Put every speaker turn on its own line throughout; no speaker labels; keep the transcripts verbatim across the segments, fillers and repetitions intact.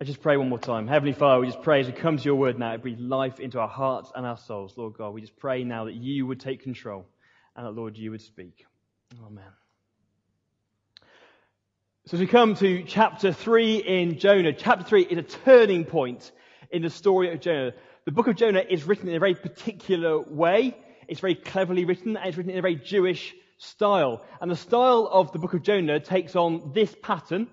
Let's just pray one more time. Heavenly Father, we just pray as we come to your word now, it breathe life into our hearts and our souls. Lord God, we just pray now that you would take control and that, Lord, you would speak. Amen. So as we come to chapter three in Jonah, chapter three is a turning point in the story of Jonah. The book of Jonah is written in a very particular way. It's very cleverly written and it's written in a very Jewish style. And the style of the book of Jonah takes on this pattern,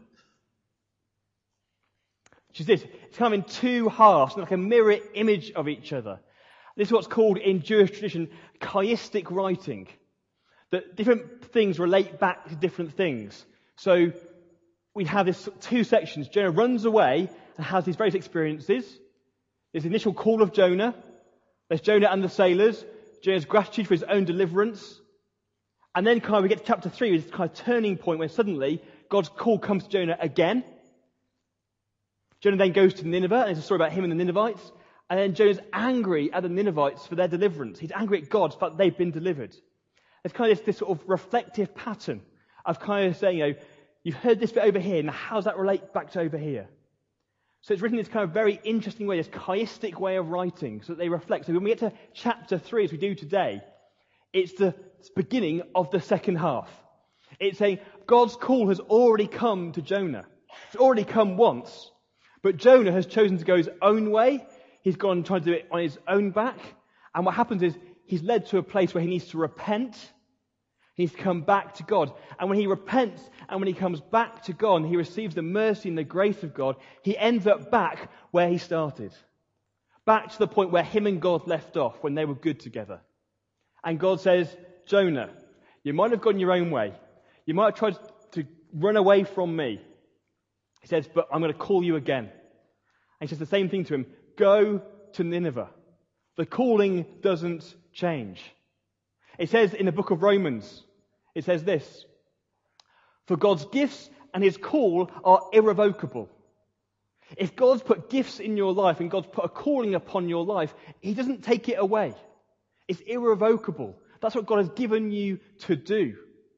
which is this. It's kind of in two halves, like a mirror image of each other. This is what's called in Jewish tradition chiastic writing. That different things relate back to different things. So we have this two sections. Jonah runs away and has these various experiences. There's the initial call of Jonah. There's Jonah and the sailors. Jonah's gratitude for his own deliverance. And then kind of we get to chapter three, which is kind of turning point where suddenly God's call comes to Jonah again. Jonah then goes to Nineveh, and it's a story about him and the Ninevites. And then Jonah's angry at the Ninevites for their deliverance. He's angry at God for that they've been delivered. It's kind of this, this sort of reflective pattern of kind of saying, you know, you've heard this bit over here, now how does that relate back to over here? So it's written in this kind of very interesting way, this chiastic way of writing, so that they reflect. So when we get to chapter three, as we do today, it's the beginning of the second half. It's saying God's call has already come to Jonah. It's already come once. But Jonah has chosen to go his own way. He's gone and tried to do it on his own back. And what happens is he's led to a place where he needs to repent. He needs to come back to God. And when he repents and when he comes back to God and he receives the mercy and the grace of God, he ends up back where he started. Back to the point where him and God left off when they were good together. And God says, Jonah, you might have gone your own way. You might have tried to run away from me. He says, but I'm going to call you again. And he says the same thing to him. Go to Nineveh. The calling doesn't change. It says in the book of Romans, it says this, for God's gifts and his call are irrevocable. If God's put gifts in your life and God's put a calling upon your life, he doesn't take it away. It's irrevocable. That's what God has given you to do.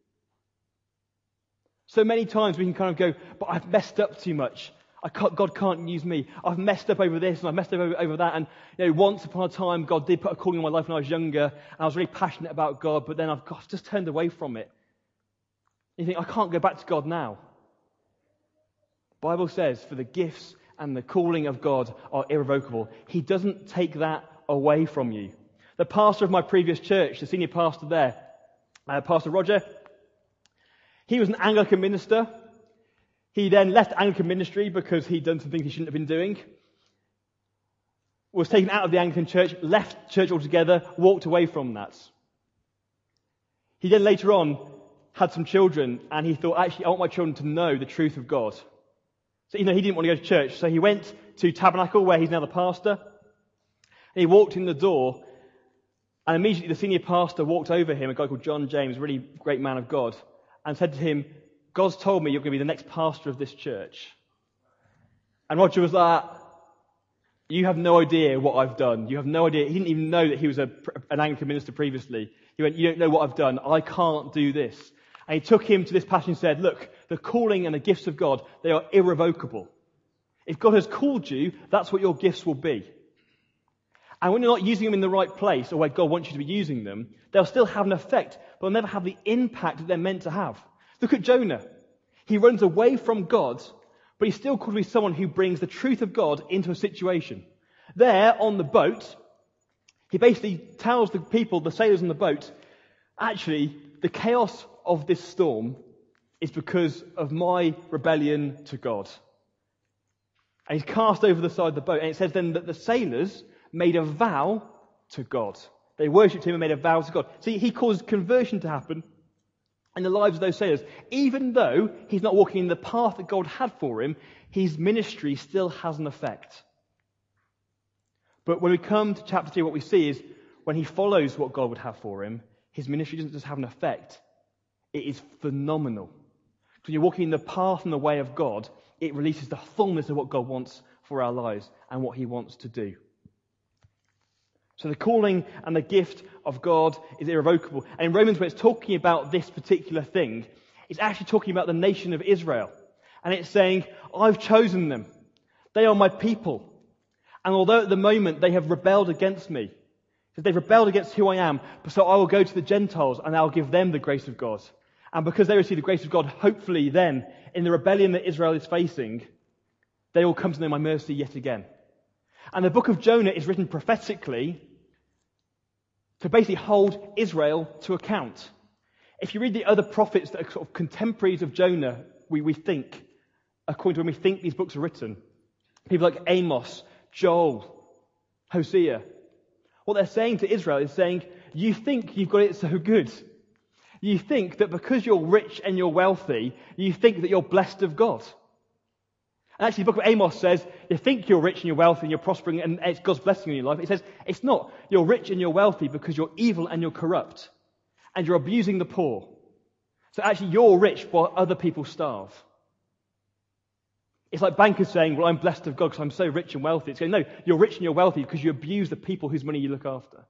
So many times we can kind of go, but I've messed up too much. I can't, God can't use me. I've messed up over this and I've messed up over, over that. And you know, once upon a time, God did put a calling in my life when I was younger, and I was really passionate about God. But then I've, God, I've just turned away from it. You think I can't go back to God now. The Bible says, for the gifts and the calling of God are irrevocable. He doesn't take that away from you. The pastor of my previous church, the senior pastor there, uh, Pastor Roger. He was an Anglican minister. He then left Anglican ministry because he'd done some things he shouldn't have been doing. Was taken out of the Anglican church, left church altogether, walked away from that. He then later on had some children, and he thought, actually, I want my children to know the truth of God. So, you know, he didn't want to go to church. So he went to Tabernacle, where he's now the pastor. And he walked in the door, and immediately the senior pastor walked over him, a guy called John James, a really great man of God, and said to him, God's told me you're going to be the next pastor of this church. And Roger was like, you have no idea what I've done. You have no idea. He didn't even know that he was a, an Anglican minister previously. He went, you don't know what I've done. I can't do this. And he took him to this passage and said, look, the calling and the gifts of God, they are irrevocable. If God has called you, that's what your gifts will be. And when you're not using them in the right place, or where God wants you to be using them, they'll still have an effect, but they'll never have the impact that they're meant to have. Look at Jonah. He runs away from God, but he's still called to be someone who brings the truth of God into a situation. There, on the boat, he basically tells the people, the sailors on the boat, actually, the chaos of this storm is because of my rebellion to God. And he's cast over the side of the boat, and it says then that the sailors made a vow to God. They worshipped him and made a vow to God. See, he caused conversion to happen in the lives of those sailors. Even though he's not walking in the path that God had for him, his ministry still has an effect. But when we come to chapter three, what we see is when he follows what God would have for him, his ministry doesn't just have an effect. It is phenomenal. When you're walking in the path and the way of God, it releases the fullness of what God wants for our lives and what he wants to do. So the calling and the gift of God is irrevocable. And in Romans, when it's talking about this particular thing, it's actually talking about the nation of Israel. And it's saying, I've chosen them. They are my people. And although at the moment they have rebelled against me, because they've rebelled against who I am, so I will go to the Gentiles and I'll give them the grace of God. And because they receive the grace of God, hopefully then, in the rebellion that Israel is facing, they will come to know my mercy yet again. And the book of Jonah is written prophetically to basically hold Israel to account. If you read the other prophets that are sort of contemporaries of Jonah, we, we think, according to when we think these books are written, people like Amos, Joel, Hosea, what they're saying to Israel is saying, you think you've got it so good. You think that because you're rich and you're wealthy, you think that you're blessed of God. And actually, the book of Amos says, you think you're rich and you're wealthy and you're prospering and it's God's blessing in your life. It says, it's not. You're rich and you're wealthy because you're evil and you're corrupt. And you're abusing the poor. So actually, you're rich while other people starve. It's like bankers saying, well, I'm blessed of God because I'm so rich and wealthy. It's going, no, you're rich and you're wealthy because you abuse the people whose money you look after.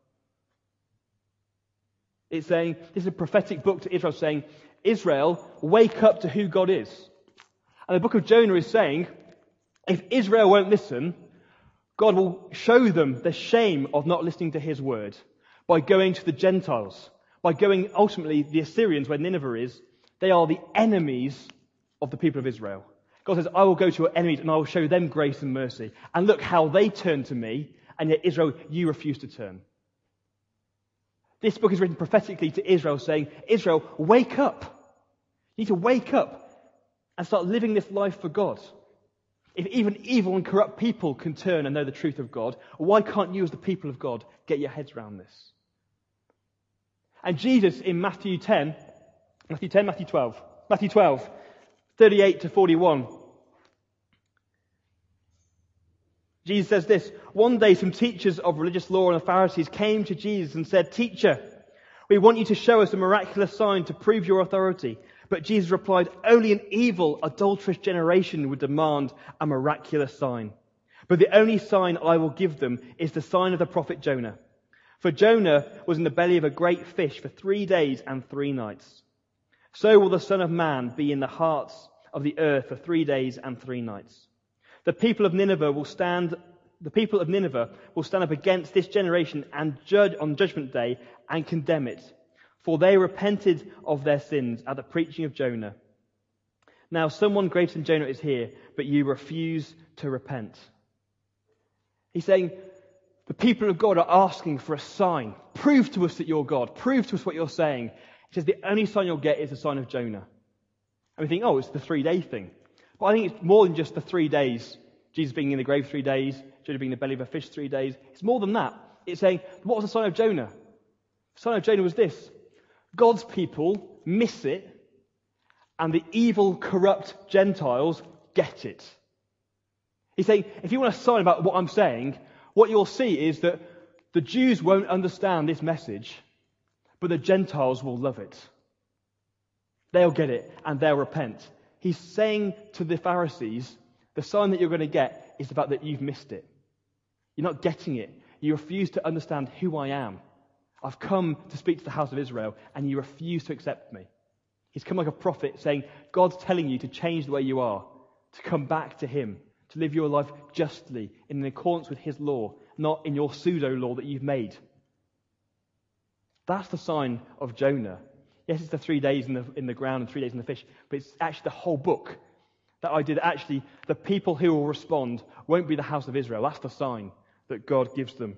It's saying, this is a prophetic book to Israel saying, Israel, wake up to who God is. And the book of Jonah is saying, if Israel won't listen, God will show them the shame of not listening to his word by going to the Gentiles, by going ultimately the Assyrians where Nineveh is. They are the enemies of the people of Israel. God says, I will go to your enemies and I will show them grace and mercy. And look how they turn to me, and yet Israel, you refuse to turn. This book is written prophetically to Israel saying, Israel, wake up. You need to wake up and start living this life for God. If even evil and corrupt people can turn and know the truth of God, why can't you as the people of God get your heads around this? And Jesus in Matthew ten, Matthew ten, Matthew twelve, Matthew twelve, thirty-eight to forty-one. Jesus says this, one day some teachers of religious law and the Pharisees came to Jesus and said, Teacher, we want you to show us a miraculous sign to prove your authority. But Jesus replied, only an evil, adulterous generation would demand a miraculous sign. But the only sign I will give them is the sign of the prophet Jonah. For Jonah was in the belly of a great fish for three days and three nights. So will the Son of Man be in the hearts of the earth for three days and three nights. The people of Nineveh will stand, the people of Nineveh will stand up against this generation and judge on Judgment Day and condemn it. For they repented of their sins at the preaching of Jonah. Now someone greater than Jonah is here, but you refuse to repent. He's saying, the people of God are asking for a sign. Prove to us that you're God. Prove to us what you're saying. He says the only sign you'll get is the sign of Jonah. And we think, oh, it's the three-day thing. But I think it's more than just the three days. Jesus being in the grave three days, Jonah being in the belly of a fish three days. It's more than that. It's saying, what was the sign of Jonah? The sign of Jonah was this. God's people miss it, and the evil, corrupt Gentiles get it. He's saying, if you want a sign about what I'm saying, what you'll see is that the Jews won't understand this message, but the Gentiles will love it. They'll get it, and they'll repent. He's saying to the Pharisees, the sign that you're going to get is the fact that you've missed it. You're not getting it. You refuse to understand who I am. I've come to speak to the house of Israel, and you refuse to accept me. He's come like a prophet saying, God's telling you to change the way you are, to come back to him, to live your life justly, in accordance with his law, not in your pseudo-law that you've made. That's the sign of Jonah. Yes, it's the three days in the, in the ground and three days in the fish, but it's actually the whole book. That idea that actually the people who will respond won't be the house of Israel. That's the sign that God gives them.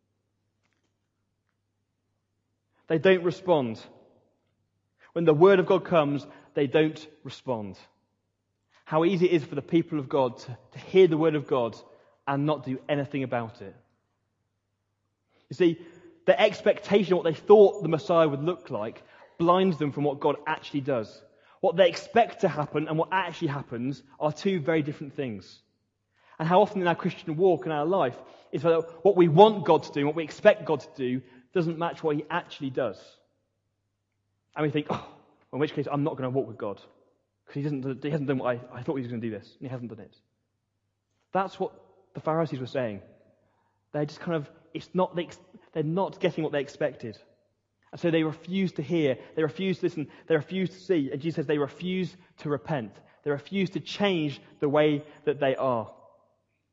They don't respond. When the word of God comes, they don't respond. How easy it is for the people of God to, to hear the word of God and not do anything about it. You see, their expectation of what they thought the Messiah would look like blinds them from what God actually does. What they expect to happen and what actually happens are two very different things. And how often in our Christian walk and our life is that what we want God to do, what we expect God to do, doesn't match what he actually does. And we think, oh, in which case I'm not going to walk with God. Because he, doesn't, he hasn't done what I, I thought he was going to do this, and he hasn't done it. That's what the Pharisees were saying. They're just kind of, it's not, they, they're not getting what they expected. And so they refuse to hear, they refuse to listen, they refuse to see. And Jesus says they refuse to repent. They refuse to change the way that they are.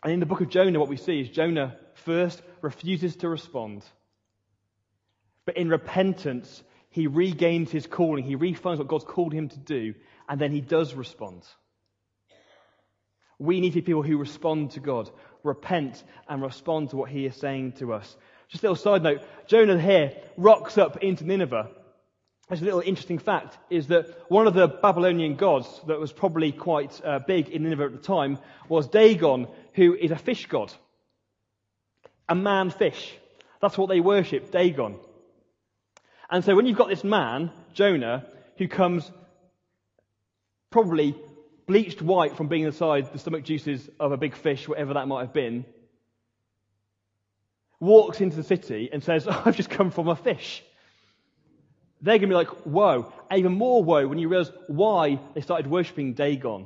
And in the book of Jonah, what we see is Jonah first refuses to respond. But in repentance, he regains his calling. He refinds what God's called him to do. And then he does respond. We need to be people who respond to God, repent and respond to what he is saying to us. Just a little side note, Jonah here rocks up into Nineveh. There's a little interesting fact, is that one of the Babylonian gods that was probably quite uh, big in Nineveh at the time was Dagon, who is a fish god. A man fish. That's what they worship, Dagon. And so when you've got this man, Jonah, who comes probably bleached white from being inside the stomach juices of a big fish, whatever that might have been, walks into the city and says, oh, I've just come from a fish. They're going to be like, whoa. And even more whoa when you realize why they started worshipping Dagon.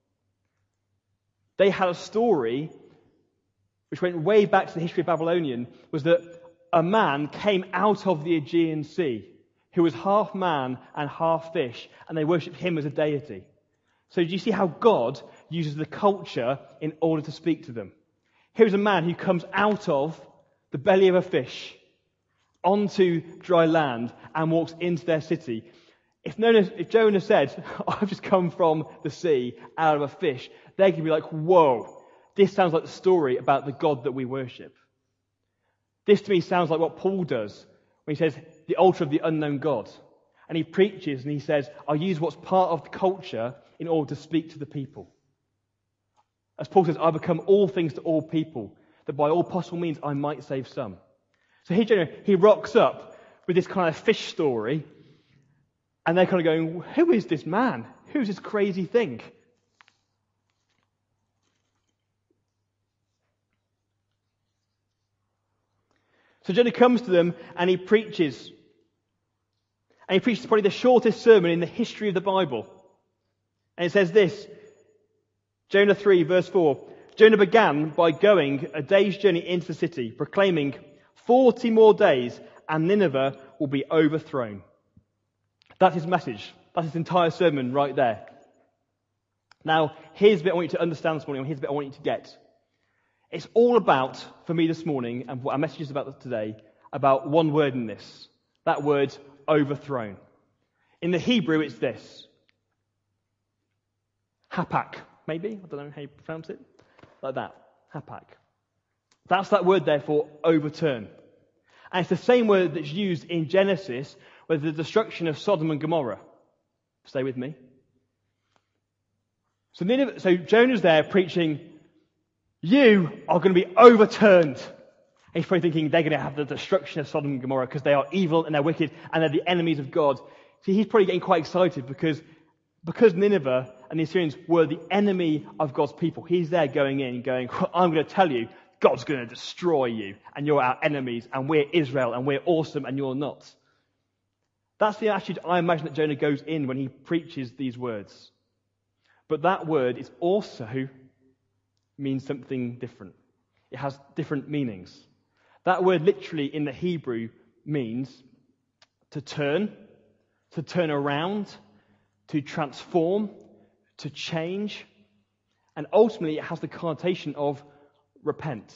They had a story which went way back to the history of Babylonian, was that a man came out of the Aegean Sea who was half man and half fish, and they worshipped him as a deity. So do you see how God uses the culture in order to speak to them? Here's a man who comes out of the belly of a fish onto dry land and walks into their city. If, Jonah, if Jonah said, I've just come from the sea out of a fish, they could be like, whoa, this sounds like the story about the God that we worship. This to me sounds like what Paul does when he says, the altar of the unknown God. And he preaches and he says, I use what's part of the culture in order to speak to the people. As Paul says, I become all things to all people, that by all possible means I might save some. So here, Jonah, he rocks up with this kind of fish story, and they're kind of going, who is this man? Who's this crazy thing? So Jonah comes to them and he preaches. And he preaches probably the shortest sermon in the history of the Bible. And it says this, Jonah three, verse four. Jonah began by going a day's journey into the city, proclaiming, forty more days and Nineveh will be overthrown. That's his message. That's his entire sermon right there. Now, here's a bit I want you to understand this morning, and here's a bit I want you to get. It's all about, for me this morning, and what our message is about today, about one word in this. That word, overthrown. In the Hebrew, it's this. Hapak, maybe? I don't know how you pronounce it. Like that. Hapak. That's that word there for overturn. And it's the same word that's used in Genesis with the destruction of Sodom and Gomorrah. Stay with me. So, Nineveh, so Jonah's there preaching, you are going to be overturned. And he's probably thinking they're going to have the destruction of Sodom and Gomorrah because they are evil and they're wicked and they're the enemies of God. See, he's probably getting quite excited because, because Nineveh and the Assyrians were the enemy of God's people. He's there going in and going, I'm going to tell you, God's going to destroy you and you're our enemies and we're Israel and we're awesome and you're not. That's the attitude I imagine that Jonah goes in when he preaches these words. But that word is also means something different. It has different meanings. That word literally in the Hebrew means to turn, to turn around, to transform, to change, and ultimately it has the connotation of repent.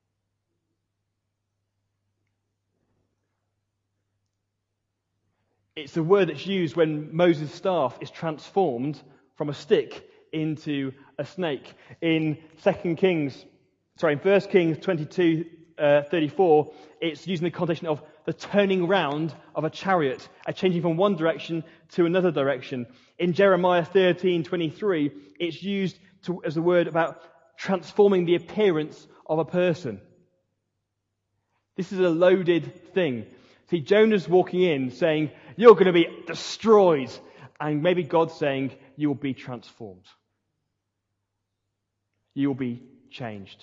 It's the word that's used when Moses' staff is transformed from a stick into a snake. In Second Kings, sorry, in First Kings twenty-two, uh, thirty-four, it's using the connotation of the turning round of a chariot, a changing from one direction to another direction. In Jeremiah thirteen, twenty-three, it's used to, as a word about transforming the appearance of a person. This is a loaded thing. See, Jonah's walking in saying, you're going to be destroyed. And maybe God's saying, you will be transformed. You will be changed.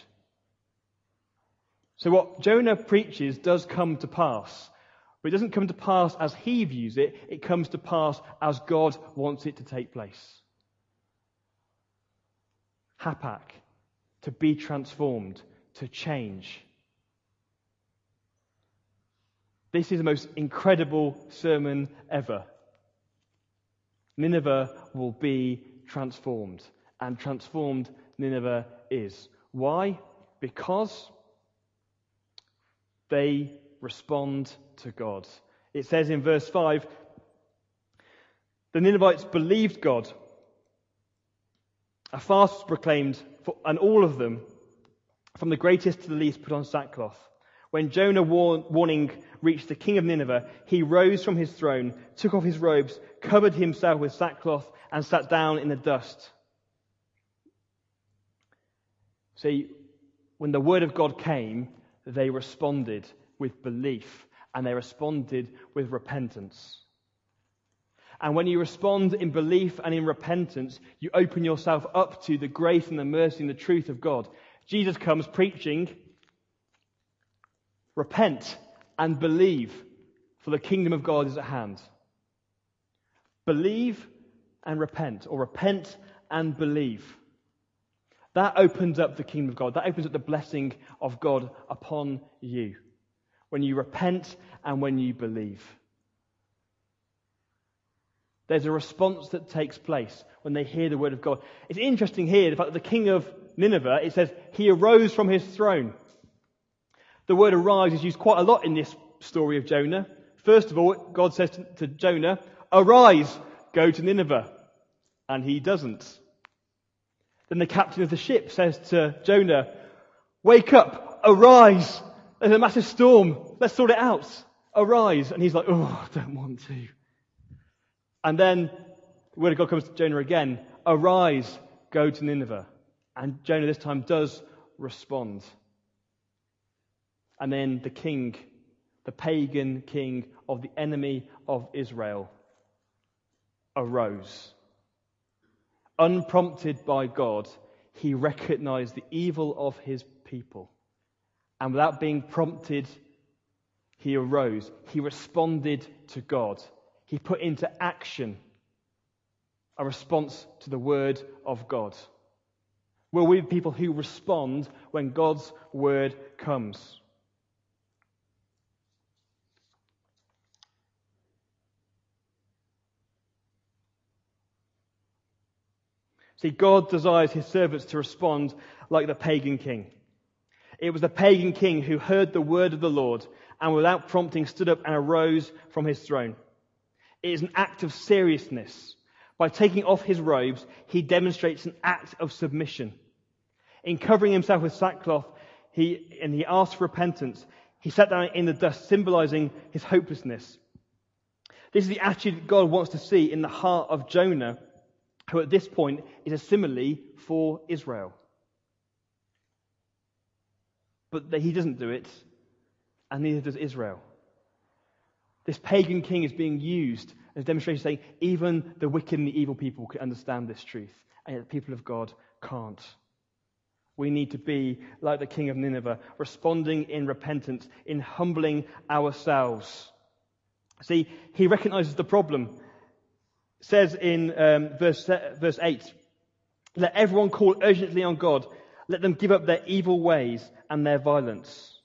So what Jonah preaches does come to pass. But it doesn't come to pass as he views it. It comes to pass as God wants it to take place. Hapak, to be transformed, to change. This is the most incredible sermon ever. Nineveh will be transformed, and transformed Nineveh is. Why? Because they respond to God. It says in verse five, the Ninevites believed God. A fast was proclaimed, for, and all of them, from the greatest to the least, put on sackcloth. When Jonah war- warning reached the king of Nineveh, he rose from his throne, took off his robes, covered himself with sackcloth, and sat down in the dust. See, when the word of God came, they responded with belief, and they responded with repentance. And when you respond in belief and in repentance, you open yourself up to the grace and the mercy and the truth of God. Jesus comes preaching, repent and believe, for the kingdom of God is at hand. Believe and repent, or repent and believe. That opens up the kingdom of God. That opens up the blessing of God upon you. When you repent and when you believe. There's a response that takes place when they hear the word of God. It's interesting here, the fact that the king of Nineveh, it says, he arose from his throne. The word arise is used quite a lot in this story of Jonah. First of all, God says to, to Jonah, arise, go to Nineveh. And he doesn't. Then the captain of the ship says to Jonah, wake up, arise. There's a massive storm. Let's sort it out. Arise. And he's like, oh, I don't want to. And then the word of God comes to Jonah again. Arise, go to Nineveh. And Jonah this time does respond. And then the king, the pagan king of the enemy of Israel, arose. Unprompted by God, he recognized the evil of his people. And without being prompted, he arose. He responded to God. He put into action a response to the word of God. Will we be people who respond when God's word comes? See, God desires his servants to respond like the pagan king. It was the pagan king who heard the word of the Lord and without prompting stood up and arose from his throne. It is an act of seriousness. By taking off his robes, he demonstrates an act of submission. In covering himself with sackcloth, he and he asked for repentance. He sat down in the dust, symbolizing his hopelessness. This is the attitude that God wants to see in the heart of Jonah, who at this point is a simile for Israel. But he doesn't do it, and neither does Israel. This pagan king is being used as a demonstration saying even the wicked and the evil people can understand this truth, and yet the people of God can't. We need to be like the king of Nineveh, responding in repentance, in humbling ourselves. See, he recognizes the problem. It says in um, verse, verse eight, let everyone call urgently on God. Let them give up their evil ways and their violence.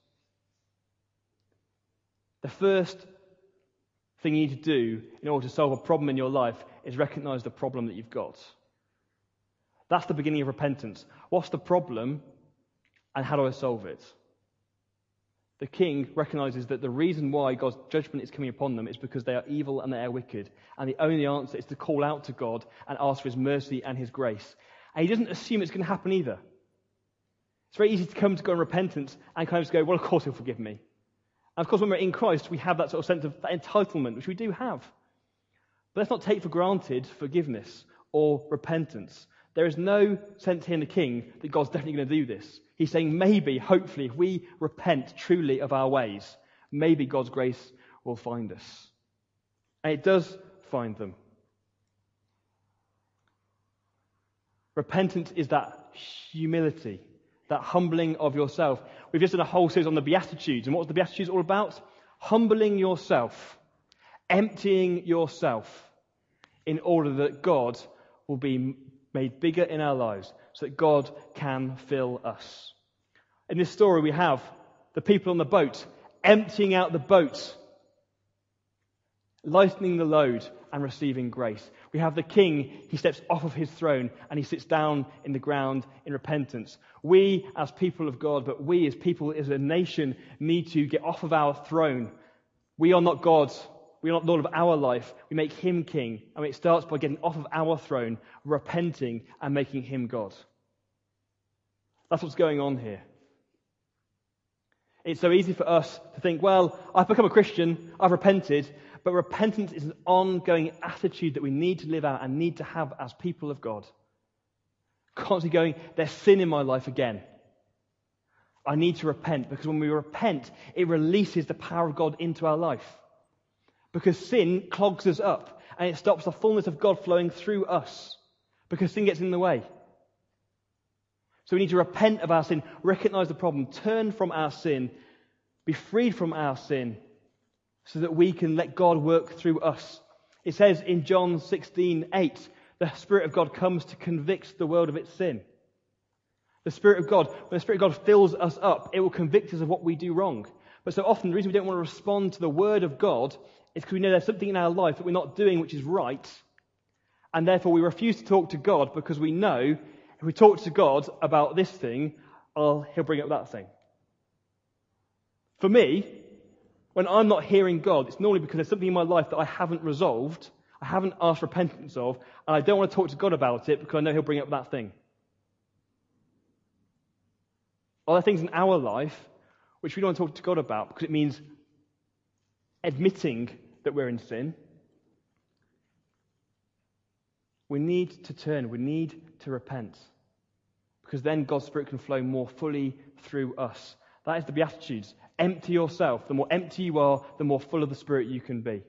The first thing you need to do in order to solve a problem in your life is recognize the problem that you've got. That's the beginning of repentance. What's the problem and how do I solve it? The king recognizes that the reason why God's judgment is coming upon them is because they are evil and they are wicked. And the only answer is to call out to God and ask for his mercy and his grace. And he doesn't assume it's going to happen either. It's very easy to come to God in repentance and kind of just go, well, of course he'll forgive me. And of course, when we're in Christ, we have that sort of sense of that entitlement, which we do have. But let's not take for granted forgiveness or repentance. There is no sense here in the king that God's definitely going to do this. He's saying maybe, hopefully, if we repent truly of our ways, maybe God's grace will find us. And it does find them. Repentance is that humility, that humbling of yourself. We've just done a whole series on the Beatitudes. And what was the Beatitudes all about? Humbling yourself, emptying yourself in order that God will be made bigger in our lives so that God can fill us. In this story we have the people on the boat emptying out the boat, lightening the load, and receiving grace. We have the king, he steps off of his throne and he sits down in the ground in repentance. We as people of God, but we as people, as a nation, need to get off of our throne. We are not God. We are not Lord of our life. We make him king. And it starts by getting off of our throne, repenting and making him God. That's what's going on here. It's so easy for us to think, well, I've become a Christian, I've repented, but repentance is an ongoing attitude that we need to live out and need to have as people of God. Constantly going, there's sin in my life again. I need to repent, because when we repent, it releases the power of God into our life. Because sin clogs us up, and it stops the fullness of God flowing through us, because sin gets in the way. So we need to repent of our sin, recognize the problem, turn from our sin, be freed from our sin, so that we can let God work through us. It says in John sixteen eight, the Spirit of God comes to convict the world of its sin. The Spirit of God, when the Spirit of God fills us up, it will convict us of what we do wrong. But so often the reason we don't want to respond to the Word of God is because we know there's something in our life that we're not doing which is right, and therefore we refuse to talk to God because we know if we talk to God about this thing, oh, he'll bring up that thing. For me, when I'm not hearing God, it's normally because there's something in my life that I haven't resolved, I haven't asked repentance of, and I don't want to talk to God about it because I know he'll bring up that thing. Are there things in our life which we don't want to talk to God about because it means admitting that we're in sin? We need to turn, we need to repent, because then God's Spirit can flow more fully through us. That is the Beatitudes. Empty yourself. The more empty you are, the more full of the Spirit you can be.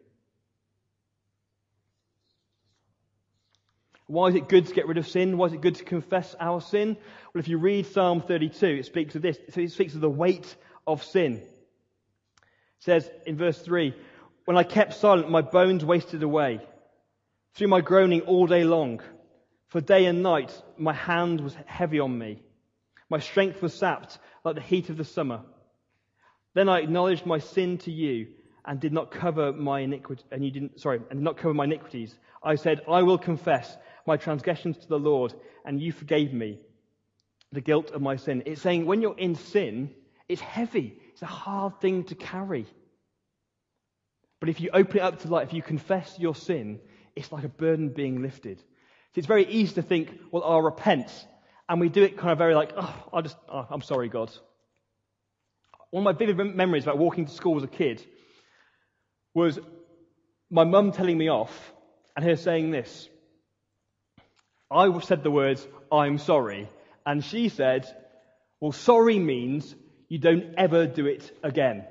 Why is it good to get rid of sin? Why is it good to confess our sin? Well, if you read Psalm thirty-two, it speaks of this. It speaks of the weight of sin. It says in verse three, when I kept silent, my bones wasted away through my groaning all day long. For day and night my hand was heavy on me. My strength was sapped like the heat of the summer. Then I acknowledged my sin to you and did not cover my iniquity, and you didn't, sorry, and did not cover my iniquities. I said, I will confess my transgressions to the Lord, and you forgave me the guilt of my sin. It's saying when you're in sin, it's heavy. It's a hard thing to carry. But if you open it up to light, if you confess your sin, it's like a burden being lifted. So it's very easy to think, well, I'll repent. And we do it kind of very like, oh, I just, oh, I'm sorry, God. One of my vivid memories about walking to school as a kid was my mum telling me off and her saying this. I said the words, I'm sorry. And she said, well, sorry means you don't ever do it again.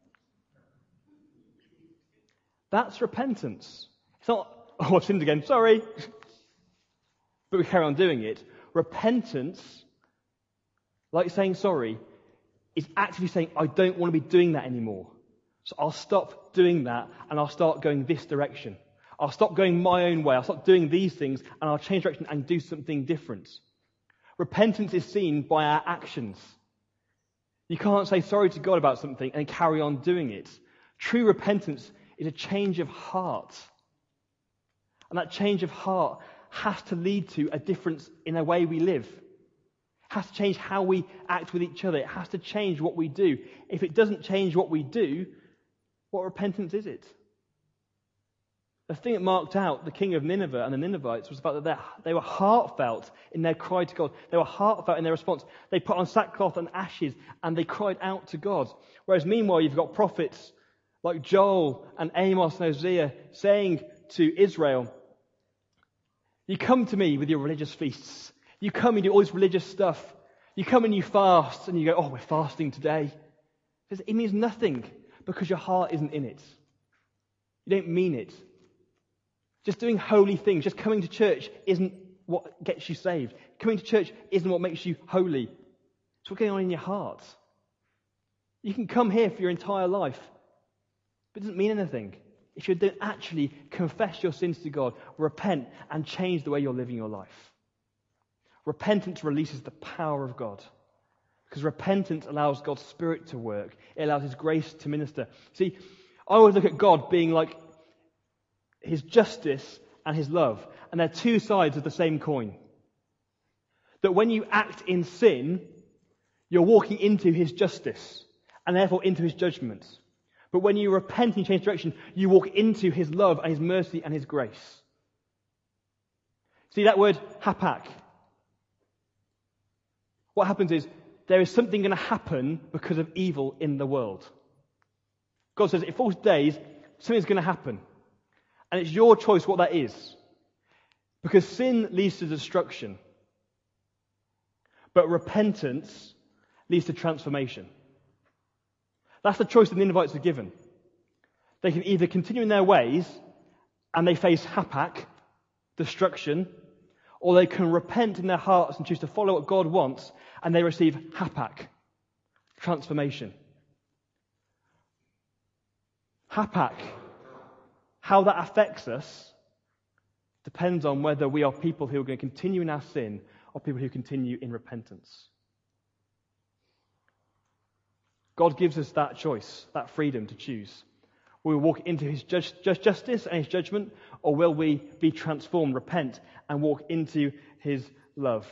That's repentance. It's not, oh, I've sinned again, sorry. But we carry on doing it. Repentance, like saying sorry, is actively saying, I don't want to be doing that anymore. So I'll stop doing that and I'll start going this direction. I'll stop going my own way. I'll stop doing these things and I'll change direction and do something different. Repentance is seen by our actions. You can't say sorry to God about something and carry on doing it. True repentance is a change of heart. And that change of heart has to lead to a difference in the way we live. It has to change how we act with each other. It has to change what we do. If it doesn't change what we do, what repentance is it? The thing that marked out the king of Nineveh and the Ninevites was the fact that they were heartfelt in their cry to God. They were heartfelt in their response. They put on sackcloth and ashes and they cried out to God. Whereas meanwhile, you've got prophets like Joel and Amos and Hosea saying to Israel, you come to me with your religious feasts. You come and do all this religious stuff. You come and you fast and you go, oh, we're fasting today. It means nothing because your heart isn't in it. You don't mean it. Just doing holy things, just coming to church isn't what gets you saved. Coming to church isn't what makes you holy. It's what's going on in your heart. You can come here for your entire life, but it doesn't mean anything if you don't actually confess your sins to God, repent, and change the way you're living your life. Repentance releases the power of God. Because repentance allows God's Spirit to work. It allows His grace to minister. See, I always look at God being like his justice and his love. And they're two sides of the same coin. That when you act in sin, you're walking into his justice and therefore into his judgment. But when you repent and change direction, you walk into his love and his mercy and his grace. See that word, hapak? What happens is, there is something going to happen because of evil in the world. God says, in forty days, something's going to happen. And it's your choice what that is. Because sin leads to destruction. But repentance leads to transformation. That's the choice that the Ninevites are given. They can either continue in their ways and they face hapak, destruction, or they can repent in their hearts and choose to follow what God wants and they receive hapak, transformation. Hapak, how that affects us depends on whether we are people who are going to continue in our sin or people who continue in repentance. God gives us that choice, that freedom to choose. Will we walk into his just, just justice and his judgment, or will we be transformed, repent, and walk into his love?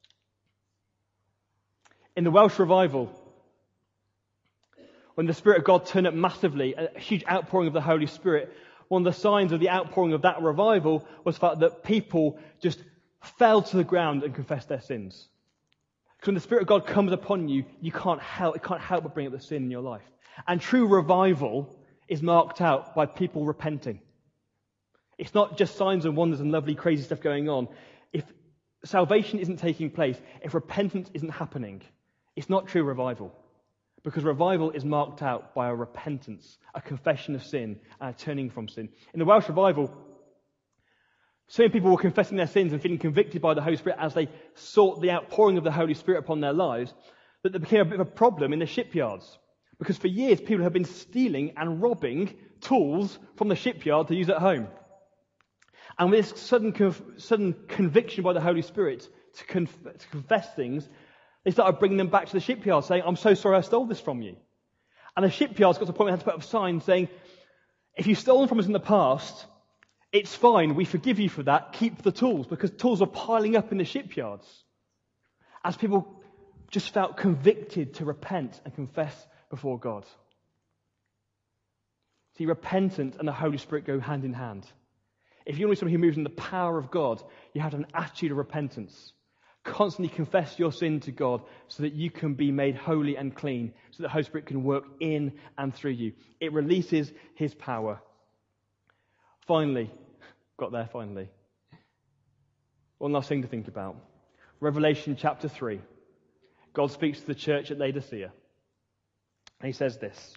In the Welsh revival, when the Spirit of God turned up massively, a huge outpouring of the Holy Spirit, one of the signs of the outpouring of that revival was the fact that people just fell to the ground and confessed their sins. Because when the Spirit of God comes upon you, you can't help, it can't help but bring up the sin in your life. And true revival is marked out by people repenting. It's not just signs and wonders and lovely, crazy stuff going on. If salvation isn't taking place, if repentance isn't happening, it's not true revival. Because revival is marked out by a repentance, a confession of sin, and a turning from sin. In the Welsh revival, so many people were confessing their sins and feeling convicted by the Holy Spirit as they sought the outpouring of the Holy Spirit upon their lives, that there became a bit of a problem in the shipyards. Because for years, people have been stealing and robbing tools from the shipyard to use at home. And with this sudden, conf- sudden conviction by the Holy Spirit to, conf- to confess things, they started bringing them back to the shipyard, saying, I'm so sorry I stole this from you. And the shipyards got to the point where they had to put up signs saying, if you've stolen from us in the past, it's fine, we forgive you for that, keep the tools, because tools are piling up in the shipyards. As people just felt convicted to repent and confess before God. See, repentance and the Holy Spirit go hand in hand. If you want to be someone who moves in the power of God, you have to have an attitude of repentance. Constantly confess your sin to God so that you can be made holy and clean, so that the Holy Spirit can work in and through you. It releases his power. Finally, got there finally. One last thing to think about. Revelation chapter three. God speaks to the church at Laodicea. And he says this.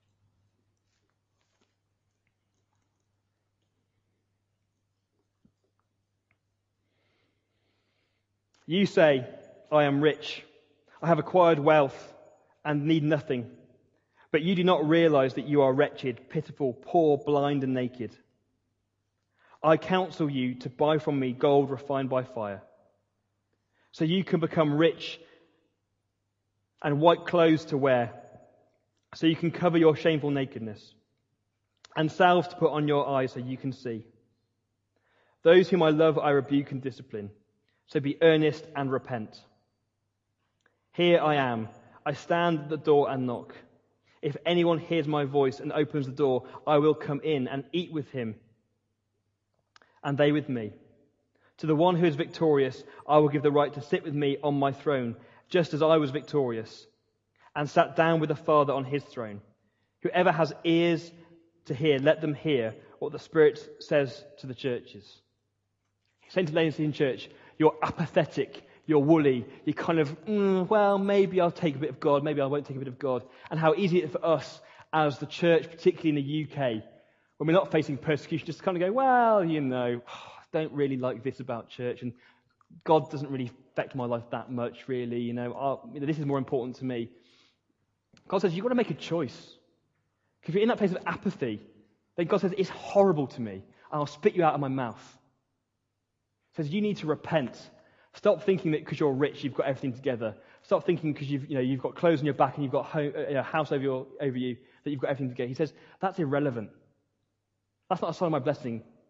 You say, I am rich. I have acquired wealth and need nothing. But you do not realize that you are wretched, pitiful, poor, blind, and naked. I counsel you to buy from me gold refined by fire, so you can become rich, and white clothes to wear, so you can cover your shameful nakedness, and salve to put on your eyes so you can see. Those whom I love I rebuke and discipline, so be earnest and repent. Here I am. I stand at the door and knock. If anyone hears my voice and opens the door, I will come in and eat with him, and they with me. To the one who is victorious, I will give the right to sit with me on my throne, just as I was victorious, and sat down with the Father on his throne. Whoever has ears to hear, let them hear what the Spirit says to the churches. He's saying to the Laodicean church, you're apathetic, you're woolly, you're kind of, mm, well, maybe I'll take a bit of God, maybe I won't take a bit of God. And how easy it is for us as the church, particularly in the U K, when we're not facing persecution, just kind of go, well, you know, I don't really like this about church, and God doesn't really affect my life that much, really, you know, I'll, you know this is more important to me. God says, you've got to make a choice. Because if you're in that place of apathy, then God says, it's horrible to me, and I'll spit you out of my mouth. He says, you need to repent. Stop thinking that because you're rich, you've got everything together. Stop thinking because you've, you know, you've got clothes on your back and you've got home, a house over, your, over you, that you've got everything together. He says, that's irrelevant. That's not a sign of my blessing.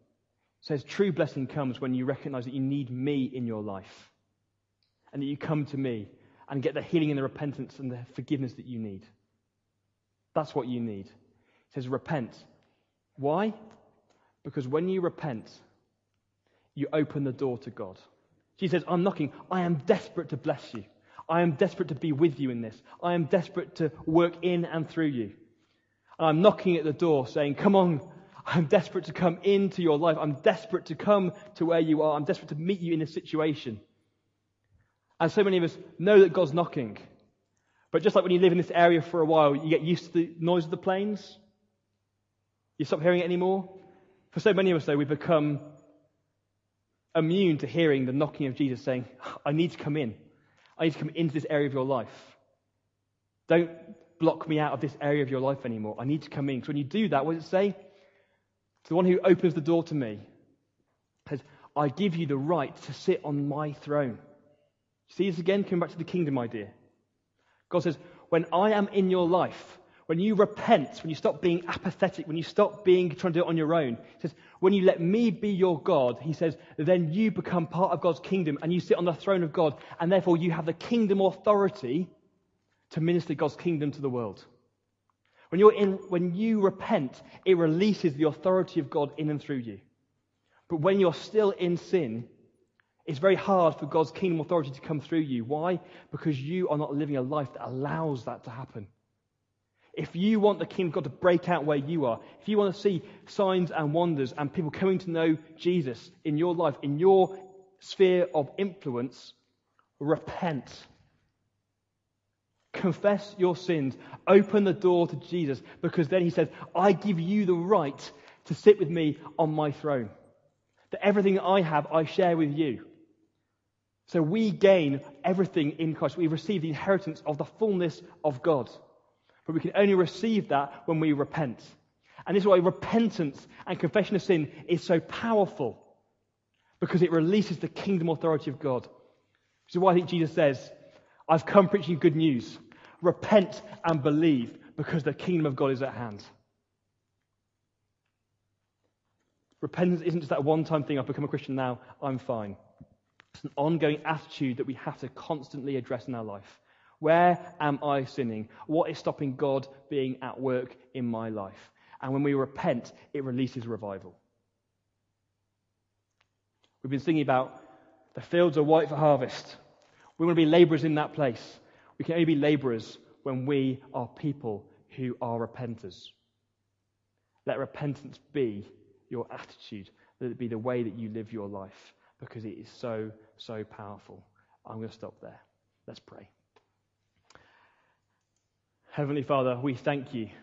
says true blessing comes when you recognize that you need me in your life and that you come to me and get the healing and the repentance and the forgiveness that you need. That's what you need. It says repent. Why? Because when you repent, you open the door to God. Jesus says, I'm knocking. I am desperate to bless you. I am desperate to be with you in this. I am desperate to work in and through you. And I'm knocking at the door saying, come on, I'm desperate to come into your life. I'm desperate to come to where you are. I'm desperate to meet you in this situation. And so many of us know that God's knocking. But just like when you live in this area for a while, you get used to the noise of the planes. You stop hearing it anymore. For so many of us, though, we become immune to hearing the knocking of Jesus saying, I need to come in. I need to come into this area of your life. Don't block me out of this area of your life anymore. I need to come in. Because when you do that, what does it say? To the one who opens the door to me, it says, I give you the right to sit on my throne. See this again, coming back to the kingdom idea. God says, when I am in your life, when you repent, when you stop being apathetic, when you stop being trying to do it on your own, he says, when you let me be your God, he says, then you become part of God's kingdom and you sit on the throne of God, and therefore you have the kingdom authority to minister God's kingdom to the world. When you're in, when you repent, it releases the authority of God in and through you. But when you're still in sin, it's very hard for God's kingdom authority to come through you. Why? Because you are not living a life that allows that to happen. If you want the kingdom of God to break out where you are, if you want to see signs and wonders and people coming to know Jesus in your life, in your sphere of influence, repent. Confess your sins. Open the door to Jesus, because then he says, I give you the right to sit with me on my throne. That everything that I have, I share with you. So we gain everything in Christ. We receive the inheritance of the fullness of God. But we can only receive that when we repent. And this is why repentance and confession of sin is so powerful, because it releases the kingdom authority of God. Which is why I think Jesus says, I've come preaching good news. Repent and believe, because the kingdom of God is at hand. Repentance isn't just that one-time thing, I've become a Christian now, I'm fine. It's an ongoing attitude that we have to constantly address in our life. Where am I sinning? What is stopping God being at work in my life? And when we repent, it releases revival. We've been singing about the fields are white for harvest. We want to be labourers in that place. We can only be labourers when we are people who are repenters. Let repentance be your attitude. Let it be the way that you live your life, because it is so, so powerful. I'm going to stop there. Let's pray. Heavenly Father, we thank you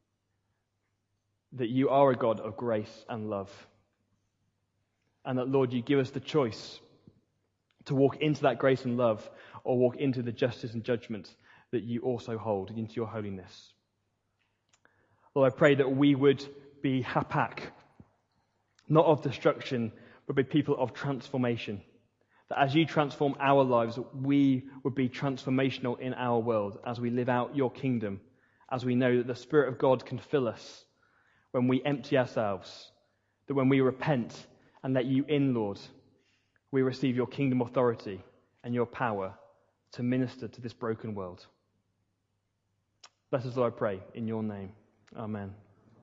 that you are a God of grace and love. And that, Lord, you give us the choice to walk into that grace and love, or walk into the justice and judgment that you also hold, into your holiness. Lord, I pray that we would be hapak, not of destruction, but be people of transformation. That as you transform our lives, we would be transformational in our world as we live out your kingdom, as we know that the Spirit of God can fill us when we empty ourselves, that when we repent and let you in, Lord, we receive your kingdom authority and your power to minister to this broken world. Bless us, Lord, I pray, in your name. Amen.